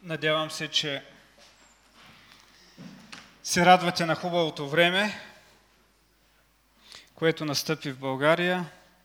Надявам се, че се радвате на хубавото време, което настъпи в България,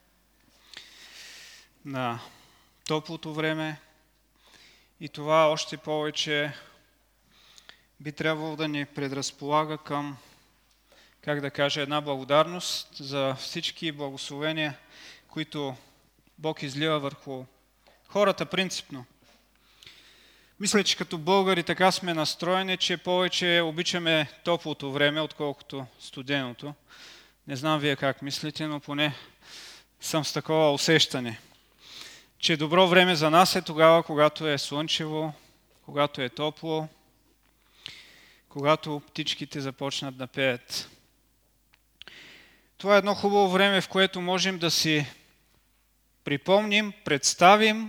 на топлото време, и това още повече би трябвало да ни предразполага към, една благодарност за всички благословения, които Бог излива върху хората принципно. Мисля, че като българи така сме настроени, че повече обичаме топлото време, отколкото студеното. Не знам вие как мислите, но поне съм с такова усещане, че добро време за нас е тогава, когато е слънчево, когато е топло, когато птичките започнат да пеят. Това е едно хубаво време, в което можем да си припомним, представим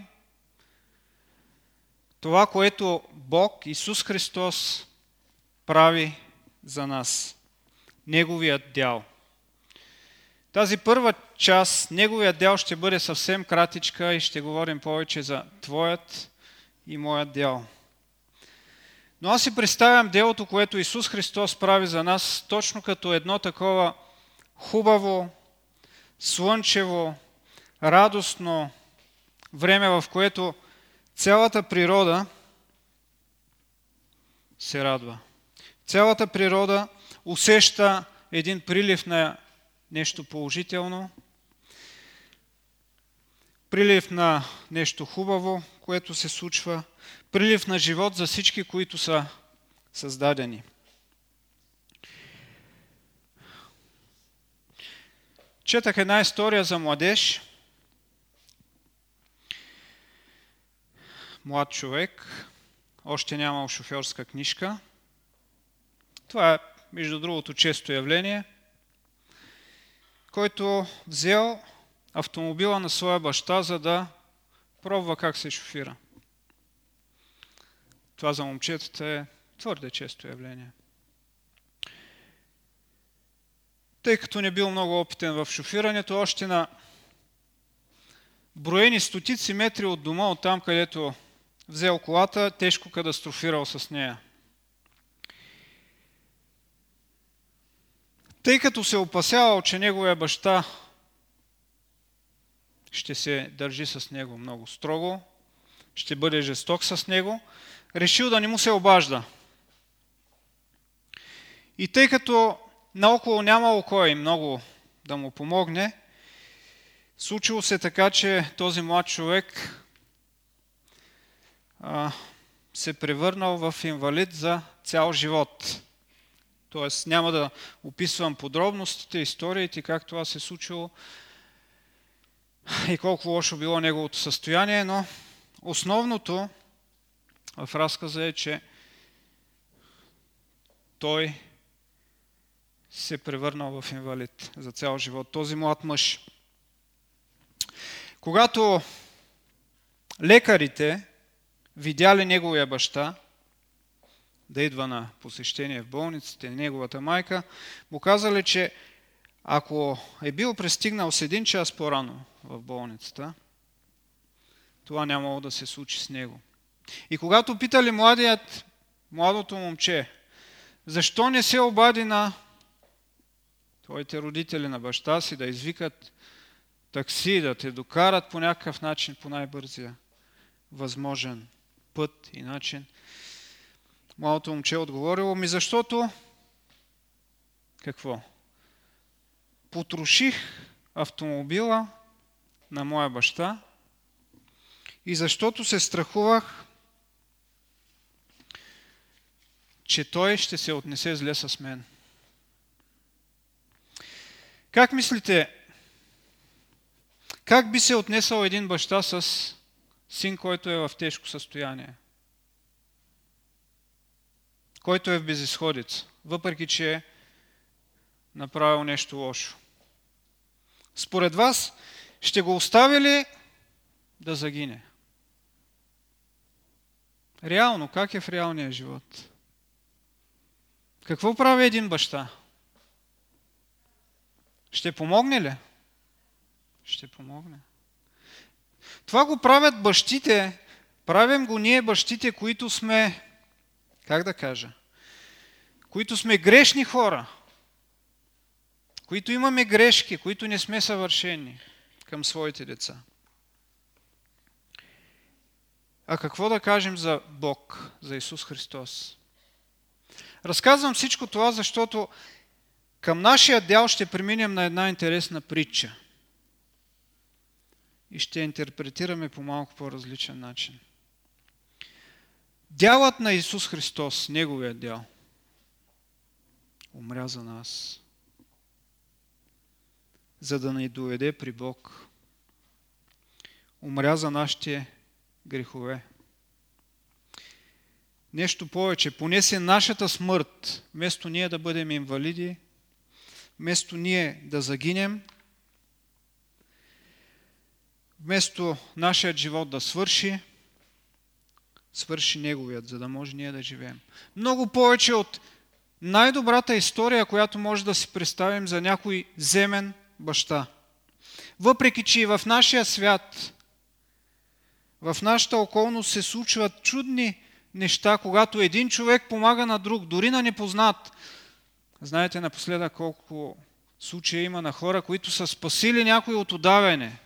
това, което Бог, Исус Христос, прави за нас. Неговият дял. Тази първа част, Неговият дял, ще бъде съвсем кратичка и ще говорим повече за Твоят и моят дял. Но аз си представям делото, което Исус Христос прави за нас, точно като едно такова хубаво, слънчево, радостно време, в което цялата природа се радва. Цялата природа усеща един прилив на нещо положително, прилив на нещо хубаво, което се случва, прилив на живот за всички, които са създадени. Четах една история за младеж, млад човек, още нямал шофьорска книжка. Това е, между другото, често явление, който взел автомобила на своя баща, за да пробва как се шофира. Това за момчетата е твърде често явление. Тъй като не бил много опитен в шофирането, още на броени стотици метри от дома, от там, където взел колата, тежко катастрофирал с нея. Тъй като се опасявал, че неговия баща ще се държи с него много строго, ще бъде жесток с него, решил да не му се обажда. И тъй като наоколо нямало кой много да му помогне, случило се така, че този млад човек се превърнал в инвалид за цял живот. Тоест няма да описвам подробностите, историите, как това се случило и колко лошо било неговото състояние, но основното в разказа е, че той се превърнал в инвалид за цял живот. Този млад мъж. Когато лекарите видяли неговия баща да идва на посещение в болницата, неговата майка, му казали, че ако е бил пристигнал с 1 час по-рано в болницата, това нямало да се случи с него. И когато питали младото момче, защо не се обади на твоите родители, на баща си, да извикат такси, да те докарат по някакъв начин, по най-бързия възможен път и начин, младото момче отговорило, защото какво? Потроших автомобила на моя баща и защото се страхувах, че той ще се отнесе зле с мен. Как мислите, как би се отнесъл един баща с син, който е в тежко състояние? Който е в безизходица, въпреки че е направил нещо лошо. Според вас, ще го остави ли да загине? Реално, как е в реалния живот? Какво прави един баща? Ще помогне ли? Ще помогне. Това го правят бащите, Правим го ние, бащите, които сме, които сме грешни хора, които имаме грешки, които не сме съвършени към своите деца. А какво да кажем за Бог, за Исус Христос? Разказвам всичко това, защото към нашия дял ще преминем на една интересна притча. И ще я интерпретираме по малко по-различен начин. Дялът на Исус Христос, Неговият дял, умря за нас, за да ни доведе при Бог. Умря за нашите грехове. Нещо повече, понесе нашата смърт, вместо ние да бъдем инвалиди, вместо ние да загинем, вместо нашият живот да свърши Неговият, за да може ние да живеем. Много повече от най-добрата история, която може да си представим за някой земен баща. Въпреки че и в нашия свят, в нашата околност се случват чудни неща, когато един човек помага на друг, дори на непознат. Знаете напоследък колко случаи има на хора, които са спасили някой от удавяне.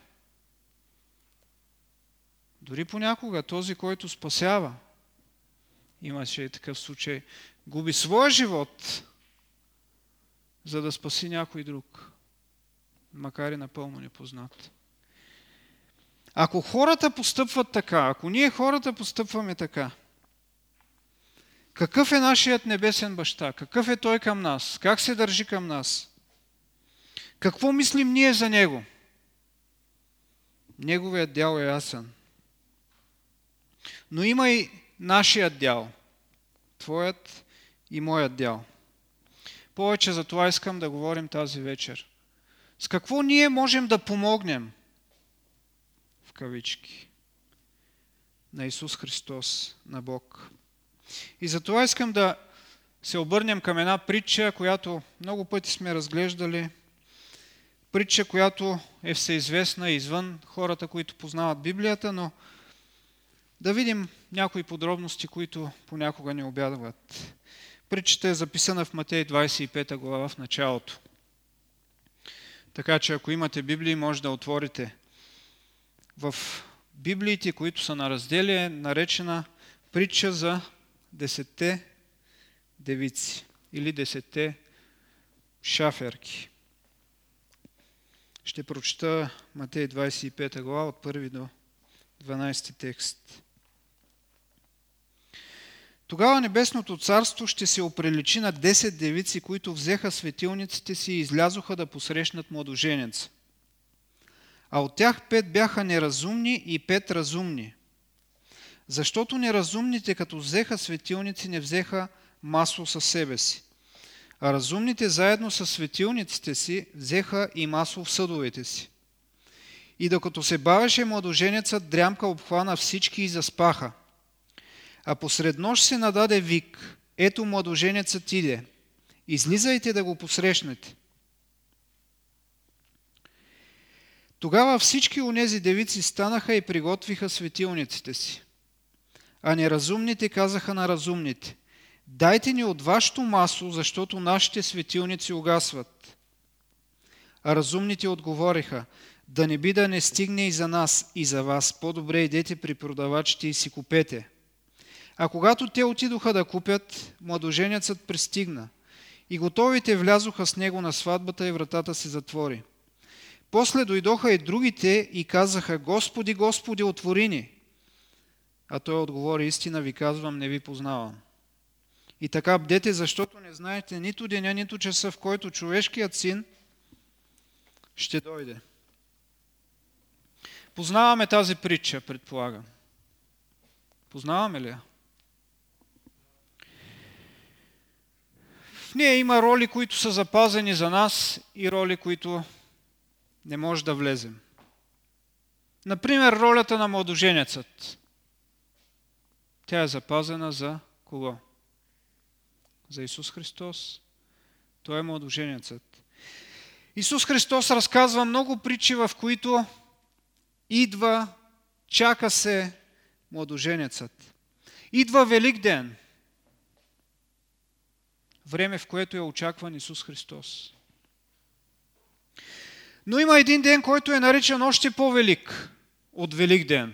Дори понякога този, който спасява, имаше и такъв случай, губи своя живот, за да спаси някой друг, макар и напълно непознат. Ако хората постъпват така, ако ние хората постъпваме така, какъв е нашият небесен баща? Какъв е той към нас? Как се държи към нас? Какво мислим ние за него? Неговият дял е ясен. Но има и нашият дял. Твоят и моят дял. Повече за това искам да говорим тази вечер. С какво ние можем да помогнем, в кавички, на Исус Христос, на Бог? И за това искам да се обърнем към една притча, която много пъти сме разглеждали. Притча, която е всеизвестна извън хората, които познават Библията, но да видим някои подробности, които понякога ни обядват. Притчата е записана в Матей 25 глава в началото. Така че ако имате Библии, може да отворите. В Библиите, които са на раздели, е наречена притча за 10 девици или 10 шаферки. Ще прочета Матей 25 глава от 1 до 12 текст. Тогава небесното царство ще се оприличи на 10 девици, които взеха светилниците си и излязоха да посрещнат младоженеца. А от тях 5 бяха неразумни и 5 разумни. Защото неразумните, като взеха светилници, не взеха масло със себе си. А разумните заедно с светилниците си взеха и масло в съдовете си. И докато се бавеше младоженецът, дрямка обхвана всички и заспаха. А посред нощ се нададе вик: ето младоженецът иде, излизайте да го посрещнете. Тогава всички онези девици станаха и приготвиха светилниците си. А неразумните казаха на разумните: дайте ни от вашето масло, защото нашите светилници угасват. А разумните отговориха: да не би да не стигне и за нас, и за вас, по-добре идете при продавачите и си купете. А когато те отидоха да купят, младоженецът пристигна и готовите влязоха с него на сватбата и вратата се затвори. После дойдоха и другите и казаха: Господи, Господи, отвори ни. А той отговори: истина ви казвам, не ви познавам. И така бдете, защото не знаете нито деня, нито часа, в който човешкият син ще дойде. Познаваме тази притча, предполагам. Познаваме ли я? В нея има роли, които са запазени за нас и роли, които не може да влезем. Например, ролята на младоженецът. Тя е запазена за кого? За Исус Христос. Той е младоженецът. Исус Христос разказва много притчи, в които идва, чака се, младоженецът. Идва Велик ден. Време, в което е очакван Исус Христос. Но има един ден, който е наричан още по-велик от Велик ден.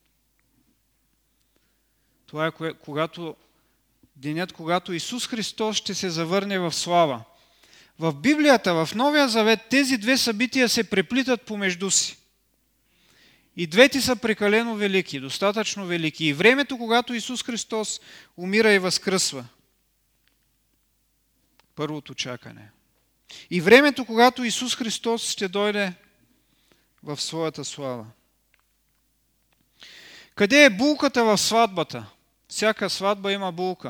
Това е денят, когато Исус Христос ще се завърне в слава. В Библията, в Новия Завет, тези две събития се преплитат помежду си. И двете са прекалено велики, достатъчно велики. И времето, когато Исус Христос умира и възкръсва. Първото чакане. И времето, когато Исус Христос ще дойде в своята слава. Къде е булката в сватбата? Всяка сватба има булка.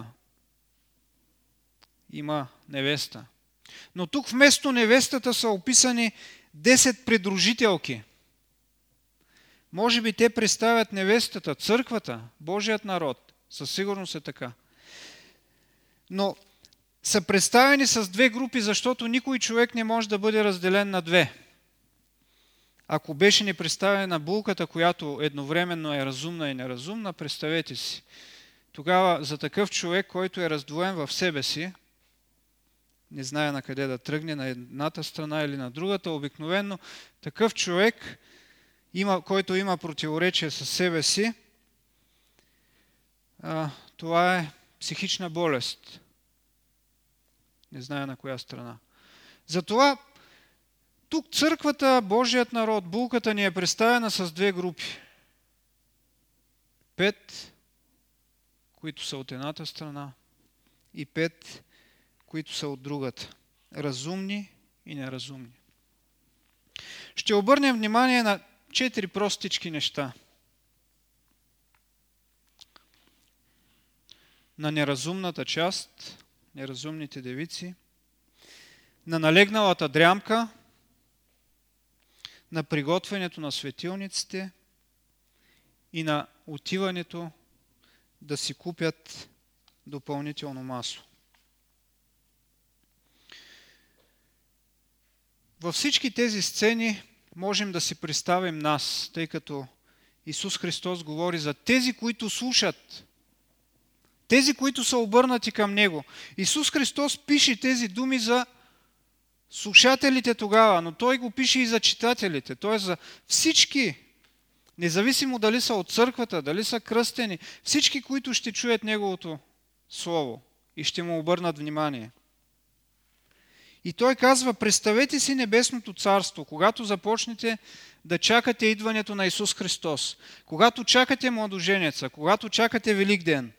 Има невеста. Но тук вместо невестата са описани 10 придружителки. Може би те представят невестата, църквата, Божият народ. Със сигурност е така. Но са представени с две групи, защото никой човек не може да бъде разделен на две. Ако беше ни представена булката, която едновременно е разумна и неразумна, представете си. Тогава за такъв човек, който е раздвоен в себе си, не знае на къде да тръгне, на едната страна или на другата, обикновено такъв човек, който има противоречие със себе си, това е психична болест. Не знае на коя страна. Затова тук църквата, Божият народ, булката ни е представена с две групи. 5, които са от едната страна, и 5, които са от другата. Разумни и неразумни. Ще обърнем внимание на 4 простички неща. На неразумната част, неразумните девици, на налегналата дрямка, на приготвянето на светилниците и на отиването да си купят допълнително масло. Във всички тези сцени можем да си представим нас, тъй като Исус Христос говори за тези, които слушат, тези, които са обърнати към Него. Исус Христос пише тези думи за слушателите тогава, но Той го пише и за читателите, т.е. за всички, независимо дали са от църквата, дали са кръстени, всички, които ще чуят Неговото Слово и ще му обърнат внимание. И Той казва, представете си небесното царство, когато започнете да чакате идването на Исус Христос, когато чакате младоженеца, когато чакате Велик ден.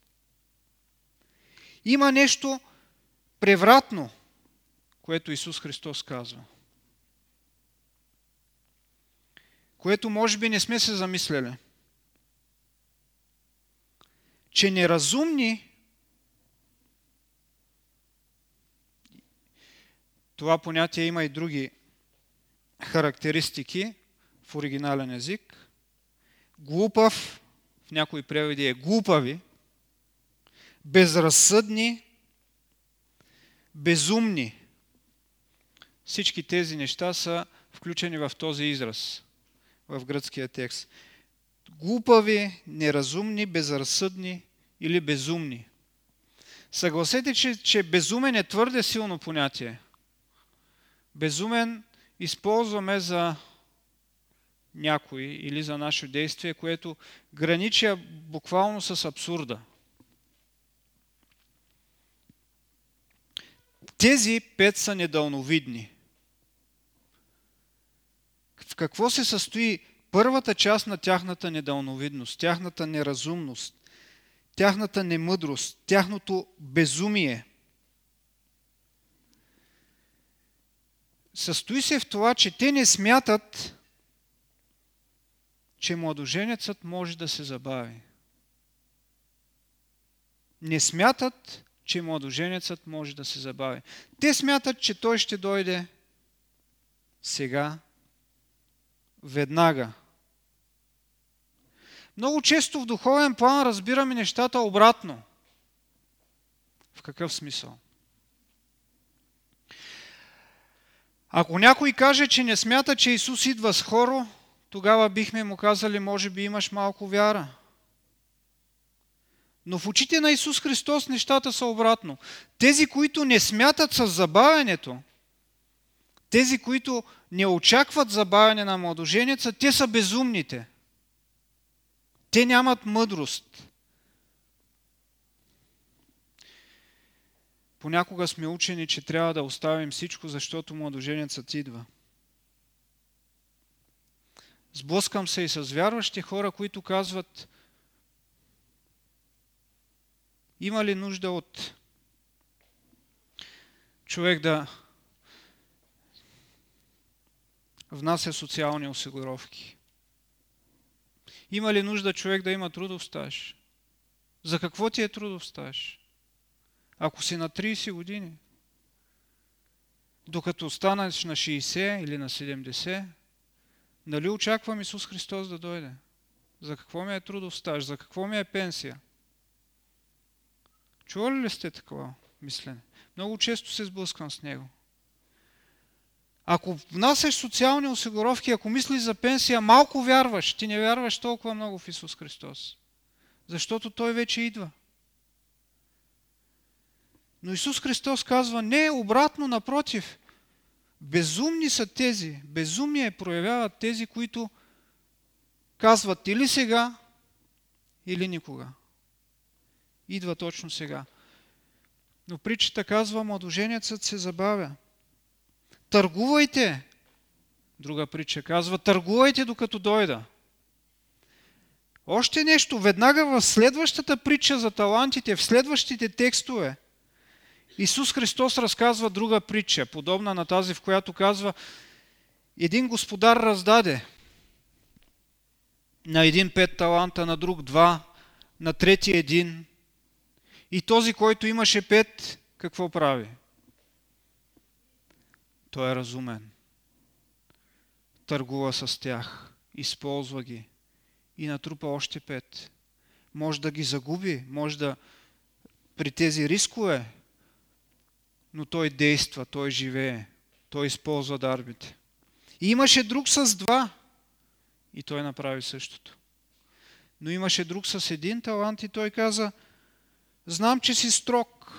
Има нещо превратно, което Исус Христос казва, което може би не сме се замисляли. Че неразумни, това понятие има и други характеристики в оригинален език. Глупав, в някои преводи е глупави, безразсъдни, безумни. Всички тези неща са включени в този израз, в гръцкия текст. Глупави, неразумни, безразсъдни или безумни. Съгласете, че безумен е твърде силно понятие. Безумен използваме за някой или за наше действие, което граничи буквално с абсурда. Тези 5 са недалновидни. В какво се състои първата част на тяхната недалновидност, тяхната неразумност, тяхната немъдрост, тяхното безумие? Състои се в това, че те не смятат, че младоженецът може да се забави. Не смятат, че младоженецът може да се забави. Те смятат, че той ще дойде сега, веднага. Много често в духовен план разбираме нещата обратно. В какъв смисъл? Ако някой каже, че не смята, че Исус идва скоро, тогава бихме му казали, може би имаш малко вяра. Но в очите на Исус Христос нещата са обратно. Тези, които не смятат с забавянето, тези, които не очакват забавяне на младоженеца, те са безумните. Те нямат мъдрост. Понякога сме учени, че трябва да оставим всичко, защото младоженецът идва. Сблъскам се и с вярващи хора, които казват: има ли нужда от човек да внася социални осигуровки? Има ли нужда човек да има трудов стаж? За какво ти е трудов стаж? Ако си на 30 години, докато станеш на 60 или на 70, нали очаквам Исус Христос да дойде? За какво ми е трудов стаж? За какво ми е пенсия? Чували ли сте такова мислене? Много често се сблъсквам с него. Ако внасяш социални осигуровки, ако мислиш за пенсия, малко вярваш. Ти не вярваш толкова много в Исус Христос. Защото Той вече идва. Но Исус Христос казва: не, обратно, напротив. Безумни са тези, безумие проявяват тези, които казват или сега, или никога. Идва точно сега. Но притчата казва: младоженецът се забавя. Търгувайте. Друга притча казва: търгувайте докато дойда. Още нещо, веднага в следващата притча за талантите, в следващите текстове, Исус Христос разказва друга притча, подобна на тази, в която казва: един господар раздаде на един 5 таланта, на друг 2, на трети 1. И този, който имаше 5, какво прави? Той е разумен. Търгува с тях, използва ги и натрупа още 5. Може да ги загуби, може да при тези рискове, но той действа, той живее, той използва дарбите. И имаше друг с 2 и той направи същото. Но имаше друг с 1 талант и той каза: знам, че си строг,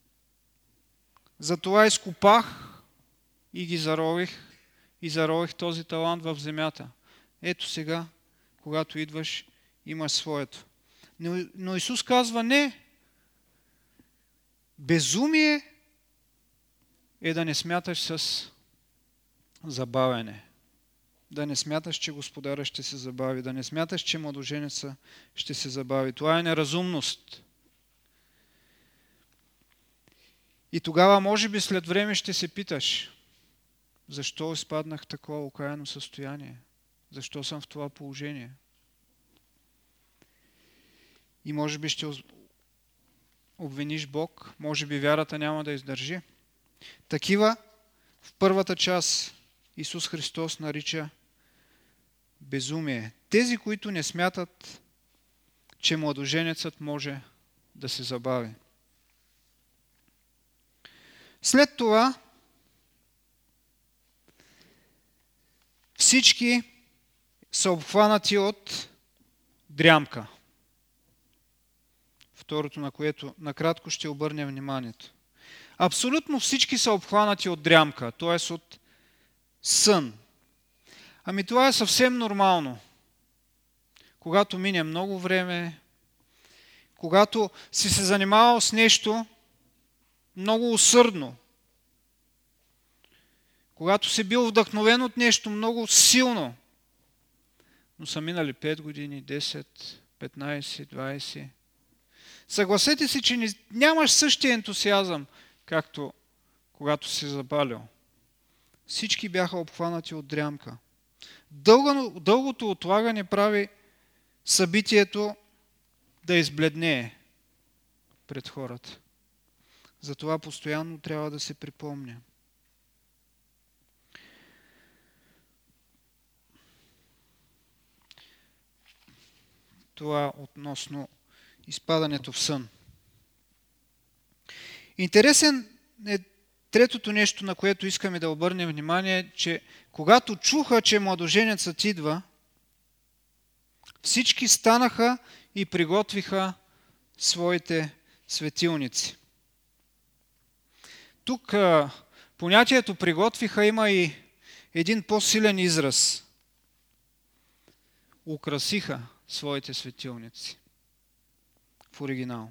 затова изкопах и ги зарових този талант в земята. Ето сега, когато идваш, имаш своето. Но Исус казва: не. Безумие е да не смяташ с забавяне. Да не смяташ, че Господаря ще се забави. Да не смяташ, че младоженеца ще се забави. Това е неразумност. И тогава, може би, след време ще се питаш: защо изпаднах в такова окаяно състояние? Защо съм в това положение? И може би ще обвиниш Бог, може би вярата няма да издържи. Такива в първата част Исус Христос нарича безумие. Тези, които не смятат, че младоженецът може да се забави. След това всички са обхванати от дрямка. Второто, на което накратко ще обърнем вниманието. Абсолютно всички са обхванати от дрямка, т.е. от сън. Ами това е съвсем нормално. Когато мине много време, когато си се занимавал с нещо много усърдно, когато си бил вдъхновен от нещо много силно, но са минали 5 години, 10, 15, 20. Съгласете се, че нямаш същия ентусиазъм, както когато си запалил. Всички бяха обхванати от дрямка. Дългото отлагане прави събитието да избледнее пред хората. Затова постоянно трябва да се припомня. Това относно изпадането в сън. Интересен е третото нещо, на което искаме да обърнем внимание, че когато чуха, че младоженецът идва, всички станаха и приготвиха своите светилници. Тук понятието приготвиха има и един по-силен израз. Украсиха своите светилници. В оригинал.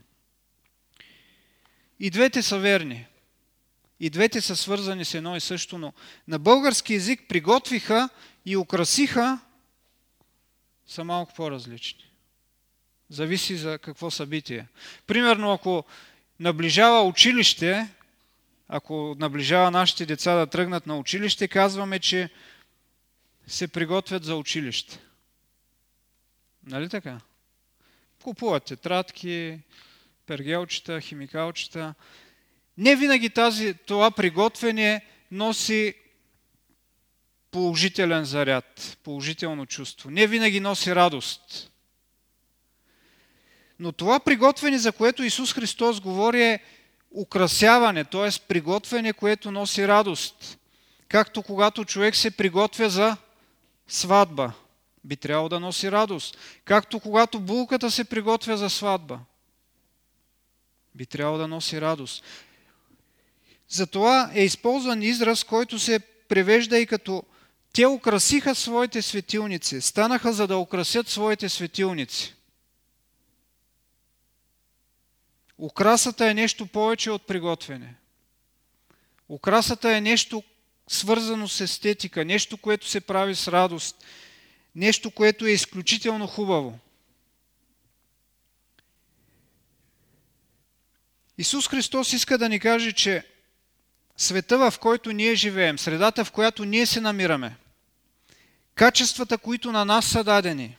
И двете са верни. И двете са свързани с едно и също, но на български език приготвиха и украсиха са малко по-различни. Зависи за какво събитие. Примерно, ако наближава училище, ако наближава нашите деца да тръгнат на училище, казваме, че се приготвят за училище. Нали така? Купуват тетрадки, пергелчета, химикалчета. Не винаги това приготвяне носи положителен заряд, положително чувство. Не винаги носи радост. Но това приготвяне, за което Исус Христос говори, е украсяване, т.е. приготвяне, което носи радост. Както когато човек се приготвя за сватба, би трябвало да носи радост. Както когато булката се приготвя за сватба, би трябвало да носи радост. Затова е използван израз, който се превежда и като те украсиха своите светилници, станаха за да украсят своите светилници. Украсата е нещо повече от приготвяне. Украсата е нещо свързано с естетика, нещо, което се прави с радост, нещо, което е изключително хубаво. Исус Христос иска да ни каже, че света, в който ние живеем, средата, в която ние се намираме, качествата, които на нас са дадени,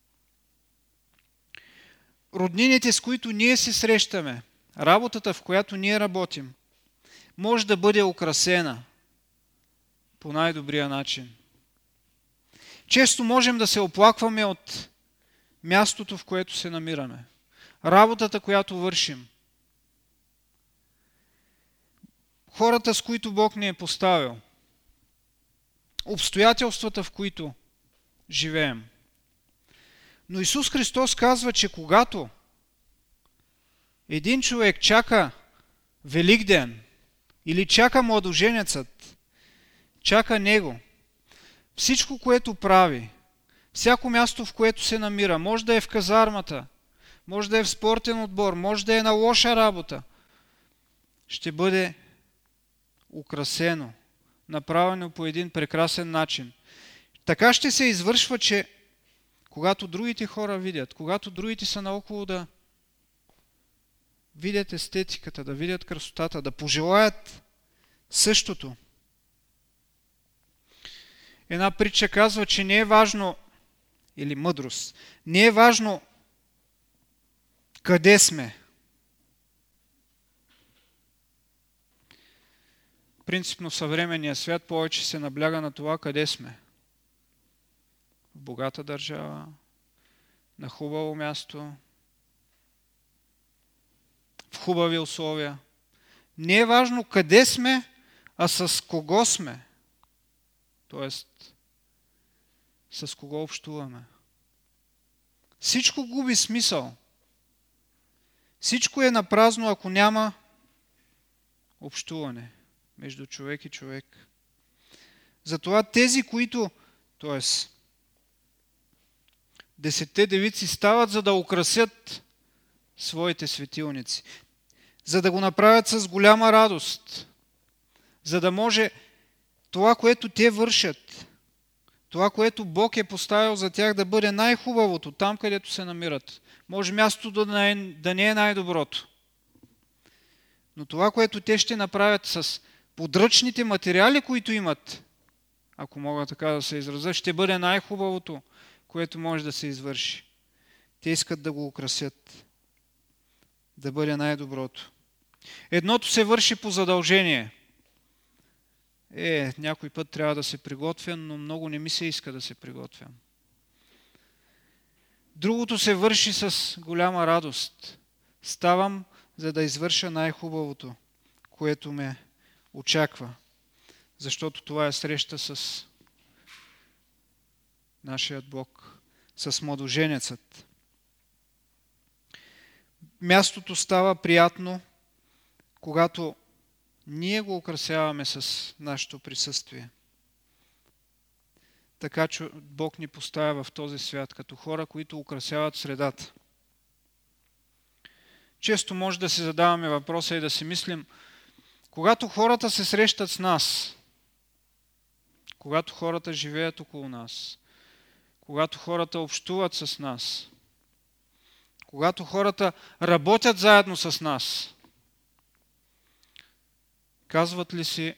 роднините, с които ние се срещаме, работата, в която ние работим, може да бъде украсена по най-добрия начин. Често можем да се оплакваме от мястото, в което се намираме, работата, която вършим, хората, с които Бог ни е поставил, обстоятелствата, в които живеем. Но Исус Христос казва, че когато един човек чака Великден или чака младоженецът, чака него, всичко, което прави, всяко място, в което се намира, може да е в казармата, може да е в спортен отбор, може да е на лоша работа, ще бъде украсено, направено по един прекрасен начин. Така ще се извършва, че когато другите хора видят, когато другите са наоколо да видят естетиката, да видят красотата, да пожелаят същото. Една притча казва, че не е важно, или мъдрост, не е важно къде сме. Принципно в съвременния свят повече се набляга на това къде сме. В богата държава, на хубаво място, в хубави условия. Не е важно къде сме, а с кого сме. Тоест, с кого общуваме. Всичко губи смисъл. Всичко е напразно, ако няма общуване между човек и човек. Затова тези, които, т.е. 10 девици стават, за да украсят своите светилници, за да го направят с голяма радост, за да може това, което те вършат, това, което Бог е поставил за тях, да бъде най-хубавото, там, където се намират. Може мястото да не е най-доброто. Но това, което те ще направят с подръчните материали, които имат, ако мога така да се изразя, ще бъде най-хубавото, което може да се извърши. Те искат да го украсят, да бъде най-доброто. Едното се върши по задължение. Някой път трябва да се приготвя, но много не ми се иска да се приготвям. Другото се върши с голяма радост. Ставам, за да извърша най-хубавото, което ме очаква. Защото това е среща с нашият Бог, с младоженецът. мястото става приятно, когато ние го украсяваме с нашето присъствие. Така че Бог ни поставя в този свят като хора, които украсяват средата. Често може да си задаваме въпроса и да си мислим, когато хората се срещат с нас, когато хората живеят около нас, когато хората общуват с нас, когато хората работят заедно с нас, казват ли си,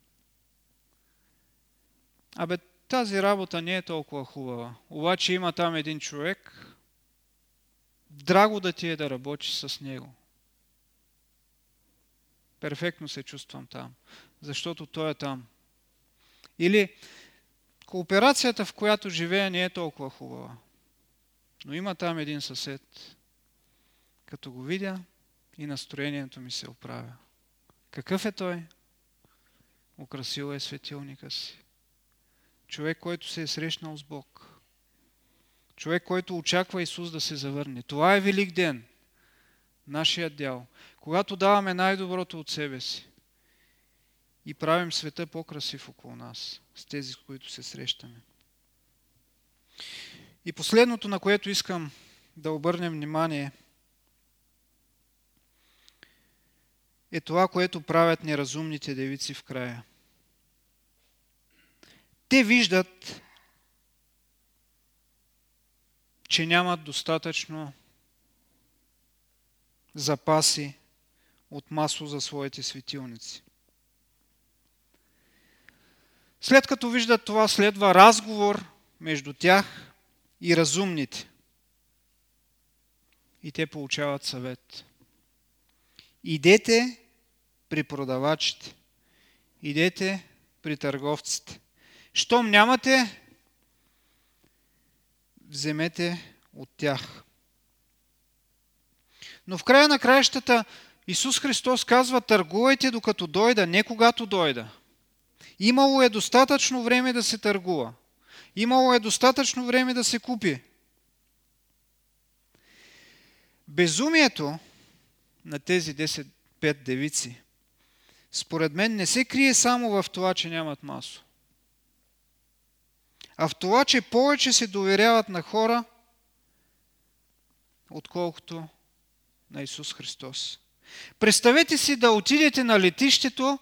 тази работа не е толкова хубава, обаче има там един човек, драго да ти е да работиш с него. Перфектно се чувствам там, защото той е там. Или кооперацията, в която живея, не е толкова хубава, но има там един съсед. Като го видя, и настроението ми се оправя. Какъв е той? Украсил е светилника си. Човек, който се е срещнал с Бог. Човек, който очаква Исус да се завърне. Това е велик ден. Нашият дял. Когато даваме най-доброто от себе си и правим света по-красив около нас, с тези, с които се срещаме. И последното, на което искам да обърнем внимание, е това, което правят неразумните девици в края. Те виждат, че нямат достатъчно запаси от масло за своите светилници. След като виждат това, следва разговор между тях и разумните. И те получават съвет. Идете при продавачите. Идете при търговците. Щом нямате, вземете от тях. Но в края на краищата Исус Христос казва, търгувайте докато дойда, не когато дойда. Имало е достатъчно време да се търгува. Имало е достатъчно време да се купи. Безумието на тези 10-5 девици, според мен, не се крие само в това, че нямат масло, а в това, че повече се доверяват на хора, отколкото на Исус Христос. Представете си да отидете на летището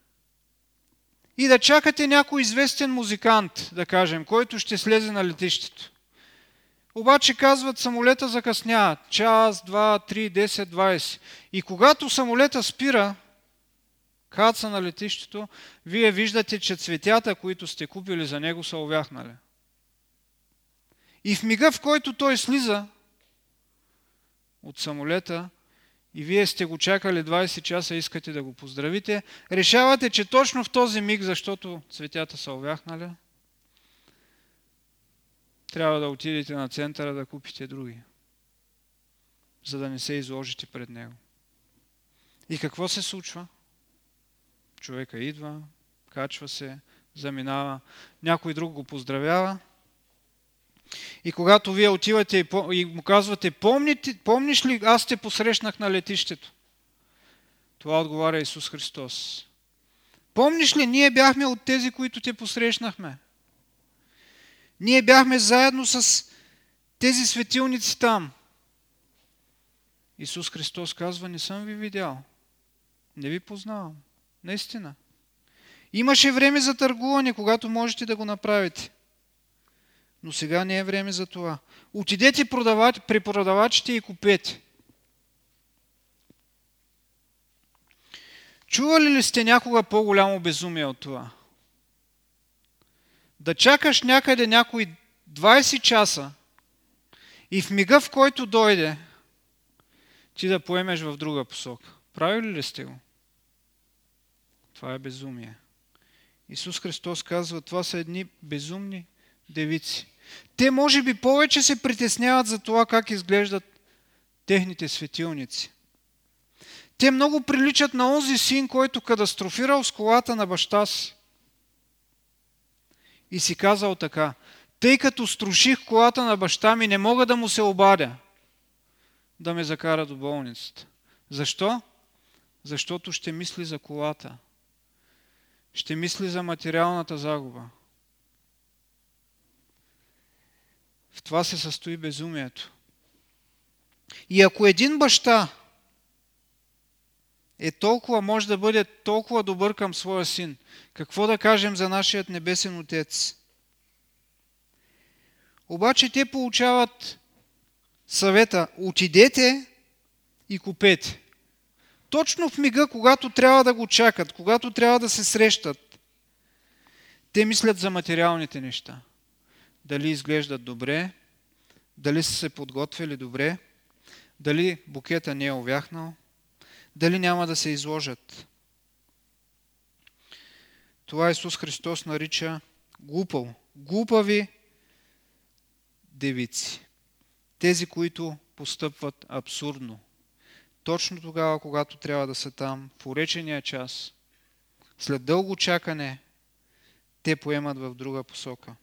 и да чакате някой известен музикант, да кажем, който ще слезе на летището. Обаче казват, самолета закъснява. Час, 2, 3, 10, 20. И когато самолета спира, каца на летището, вие виждате, че цветята, които сте купили за него, са увяхнали. И в мига, в който той слиза от самолета, и вие сте го чакали 20 часа и искате да го поздравите, решавате, че точно в този миг, защото цветята са увяхнали, трябва да отидете на центъра да купите други, за да не се изложите пред него. И какво се случва? Човека идва, качва се, заминава, някой друг го поздравява. И когато вие отивате и му казвате, помниш ли, аз те посрещнах на летището? Това отговаря Исус Христос. Помниш ли, ние бяхме от тези, които те посрещнахме? Ние бяхме заедно с тези светилници там. Исус Христос казва, не съм ви видял. Не ви познавам. Наистина. Имаше време за търгуване, когато можете да го направите. Но сега не е време за това. Отидете при продавачите и купете. Чували ли сте някога по-голямо безумие от това? Да чакаш някъде някой 20 часа и в мига, в който дойде, ти да поемеш в друга посока. Правили ли сте го? Това е безумие. Исус Христос казва, това са едни безумни девици. Те може би повече се притесняват за това как изглеждат техните светилници. Те много приличат на онзи син, който катастрофирал с колата на баща си. И си казал така, тъй като струших колата на баща ми, не мога да му се обадя. да ме закара до болницата. Защо? Защото ще мисли за колата. Ще мисли за материалната загуба. В това се състои безумието. И ако един баща може да бъде толкова добър към своя син, какво да кажем за нашият небесен Отец? Обаче те получават съвета: отидете и купете. Точно в мига, когато трябва да го чакат, когато трябва да се срещат, те мислят за материалните неща. Дали изглеждат добре, дали са се подготвили добре, дали букета не е увяхнал, дали няма да се изложат. Това Исус Христос нарича глупави девици. Тези, които постъпват абсурдно. Точно тогава, когато трябва да са там, в уречения час, след дълго чакане, те поемат в друга посока.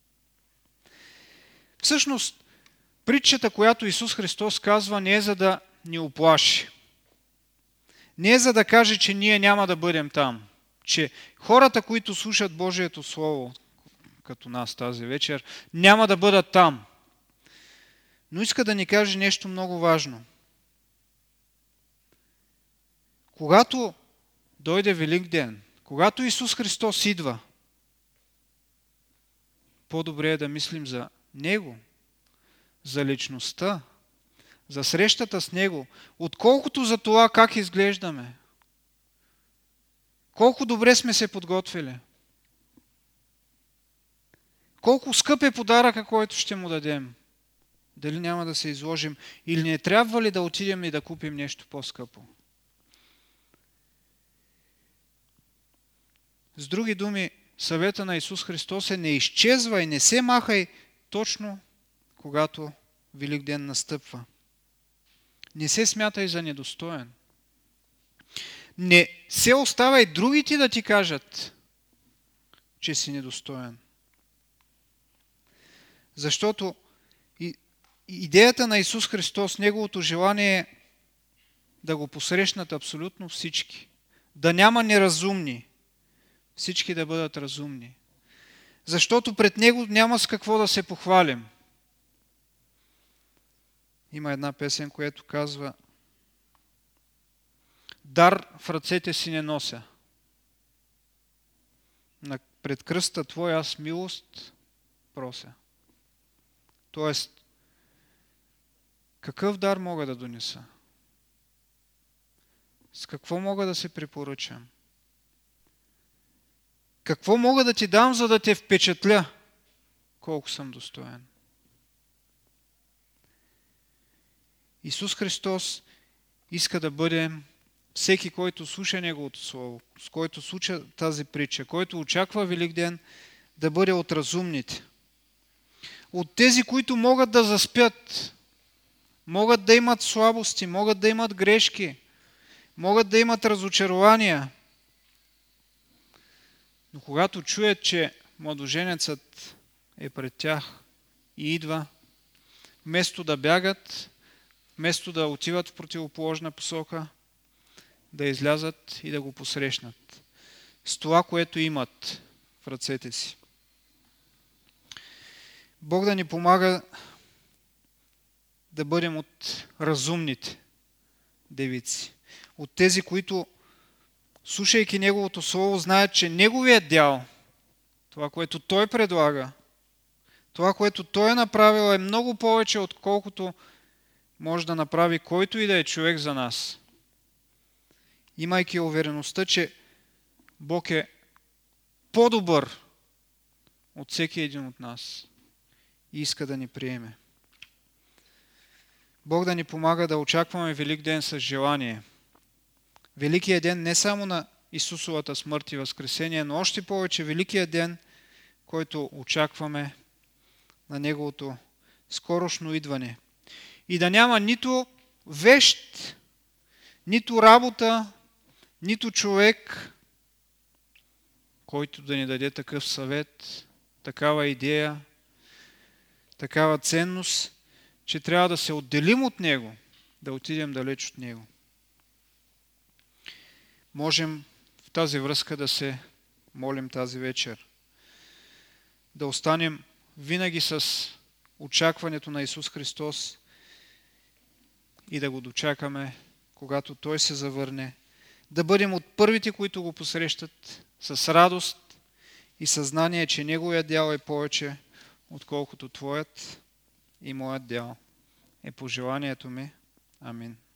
Всъщност, притчата, която Исус Христос казва, не е за да ни уплаши. Не е за да каже, че ние няма да бъдем там. Че хората, които слушат Божието Слово, като нас тази вечер, няма да бъдат там. Но иска да ни каже нещо много важно. Когато дойде Великден, когато Исус Христос идва, по-добре е да мислим за Него, за личността, за срещата с Него, отколкото за това как изглеждаме. Колко добре сме се подготвили. Колко скъп е подаръка, който ще му дадем. Дали няма да се изложим или не трябва ли да отидем и да купим нещо по-скъпо. С други думи, съвета на Исус Христос е: не изчезвай, не се махай точно когато Великден настъпва. Не се смятай за недостоен. Не се оставай другите да ти кажат, че си недостоен. Защото идеята на Исус Христос, Неговото желание е да го посрещнат абсолютно всички. Да няма неразумни. Всички да бъдат разумни. Защото пред Него няма с какво да се похвалим. Има една песен, която казва: дар в ръцете си не нося. Пред кръста Твой аз милост прося. Тоест, какъв дар мога да донеса? С какво мога да се препоръчам? Какво мога да ти дам, за да те впечатля колко съм достоен? Исус Христос иска да бъдем всеки, който слуша Неговото Слово, с който слуша тази притча, който очаква Великден, да бъде от разумните. От тези, които могат да заспят, могат да имат слабости, могат да имат грешки, могат да имат разочарования. Но когато чуят, че младоженецът е пред тях и идва, вместо да бягат, вместо да отиват в противоположна посока, да излязат и да го посрещнат с това, което имат в ръцете си. Бог да ни помага да бъдем от разумните девици, от тези, които, слушайки Неговото Слово, знаят, че Неговият дял, това, което Той предлага, това, което Той е направил, е много повече, отколкото може да направи който и да е човек за нас. Имайки увереността, че Бог е по-добър от всеки един от нас и иска да ни приеме. Бог да ни помага да очакваме Великден с желание. Великият ден не само на Исусовата смърт и възкресение, но още повече Великият ден, който очакваме на Неговото скорошно идване. И да няма нито вещ, нито работа, нито човек, който да ни даде такъв съвет, такава идея, такава ценност, че трябва да се отделим от Него, да отидем далеч от Него. Можем в тази връзка да се молим тази вечер. Да останем винаги с очакването на Исус Христос и да го дочакаме, когато Той се завърне. Да бъдем от първите, които го посрещат с радост и съзнание, че Неговият дял е повече, отколкото твоят и моят дял. Е пожеланието ми. Амин.